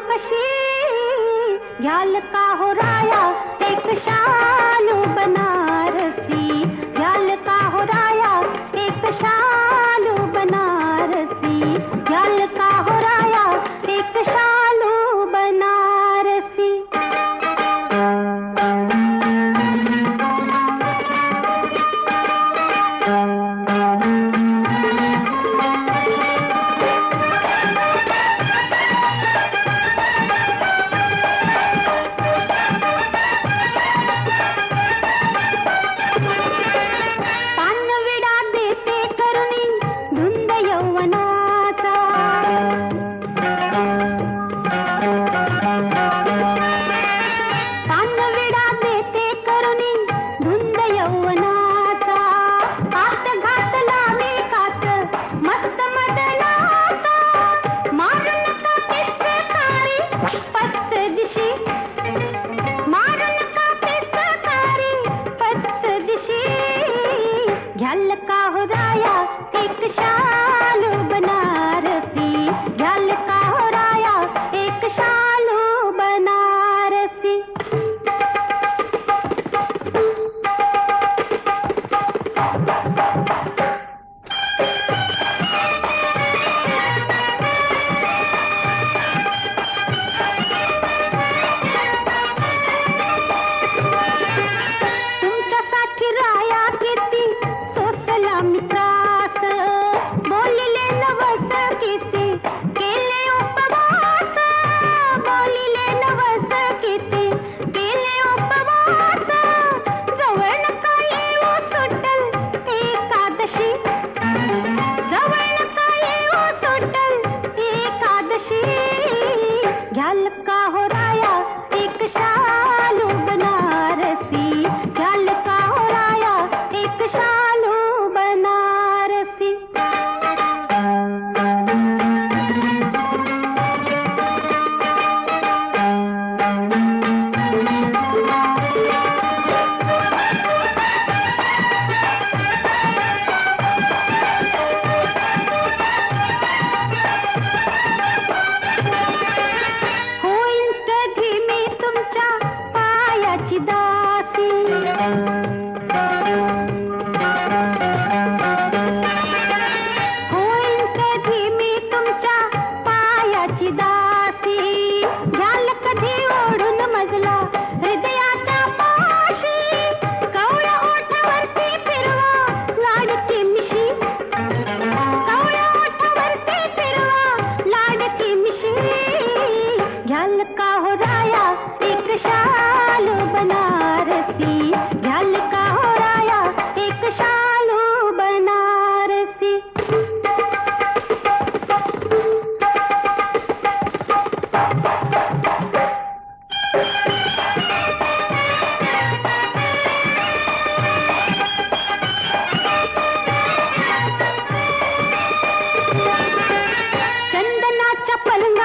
कशी घ्याल का हो राया एक शालू बनारसी, घ्याल का हो राया एक शालू बनारसी, घ्याल का हो राया एक शालू बनारसी। घ्याल का हो राया एक शालू बनारसी, घ्याल का हो राया एक शालू बनारसी। तुमच्यासाठी राया किती सोसला मी त्रास, बोलिले नवस किती केले उपवास, बोलिले नवस किती केले उपवास, जवळ नका येऊ सुटल एकादशी, जवळ नका येऊ सुटल एकादशी। घ्याल का हो राया एक शालू बनारसी, घ्याल का हो राया एक शालू बनारसी। होईन कधी मी तुमच्या पायाची दासी, होईन कधी मी तुमच्या पायाची दासी, घ्याल कधी ओढून मजला हृदयाच्या पाशी, कवळ्या ओठावरती फिरवा लाडकी मिशी, कवळ्या ओठावरती फिरवा लाडकी मिशी। घ्याल का हो राया एक शालू बनारसी, घ्याल का हो राया एक शालू बनारसी। चंदनाच्या पलंग